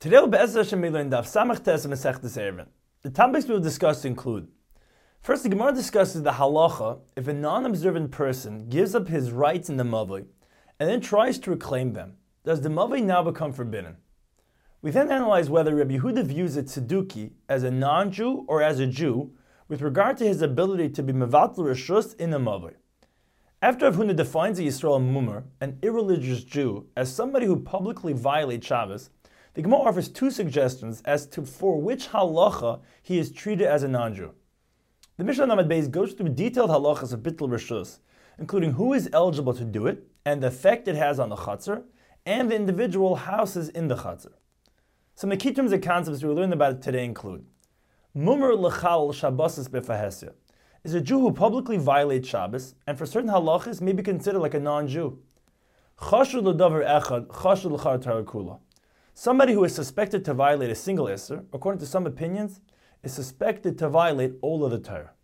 Today we'll learn Daf Samach Tes Masechtas Eruvin. The topics we will discuss include: first, the Gemara discusses the halacha if a non-observant person gives up his rights in the mavoi and then tries to reclaim them. Does the mavoi now become forbidden? We then analyze whether Rabbi Yehuda views a tzedukah as a non-Jew or as a Jew with regard to his ability to be mevatel reshus in the mavoi. After Rav Huna defines a Yisrael mumar, an irreligious Jew, as somebody who publicly violates Shabbos, the Gemara offers two suggestions as to for which halacha he is treated as a non-Jew. The Mishnah Lamed Beis goes through detailed halachas of bittul reshus, including who is eligible to do it, and the effect it has on the chatzar, and the individual houses in the chatzar. Some of the key terms and concepts we learned about it today include: Mumar lechal Shabbos b'fahesia is a Jew who publicly violates Shabbos, and for certain halachas may be considered like a non-Jew. Chashud l'davar echad, chashud l'char Torah kula. Somebody who is suspected to violate a single Isser, according to some opinions, is suspected to violate all of the Torah.